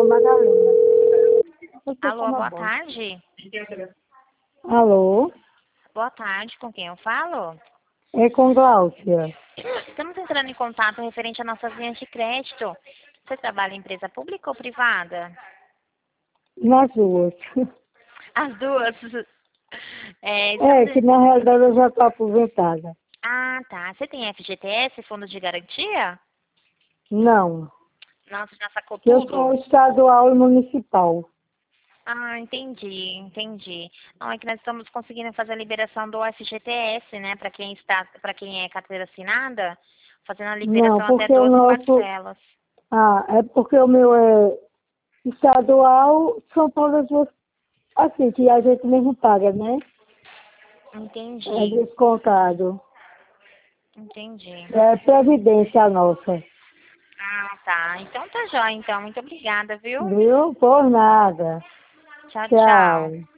com Madalena. Você Alô, toma boa banho. tarde. Alô? Boa tarde, com quem eu falo? É com Gláucia. Estamos entrando em contato referente a nossas linhas de crédito. Você trabalha em empresa pública ou privada? Nas duas. As duas. É, que na realidade eu já estou aposentada. Ah, tá. Você tem FGTS, Fundo de Garantia? Não. Nossa, já sacou Eu tudo? sou estadual e municipal. Ah, entendi. Não, é que nós estamos conseguindo fazer a liberação do FGTS, né, para quem é carteira assinada, fazendo a Não, liberação até porque o 12 nosso... parcelas. Ah, é porque o meu é estadual, são todas as... Assim, que a gente mesmo paga, né? É Entendi. descontado. Entendi. É previdência a nossa. Ah, tá. Então tá jóia, então. Muito obrigada, viu? Viu? Por nada. Tchau, tchau. Tchau.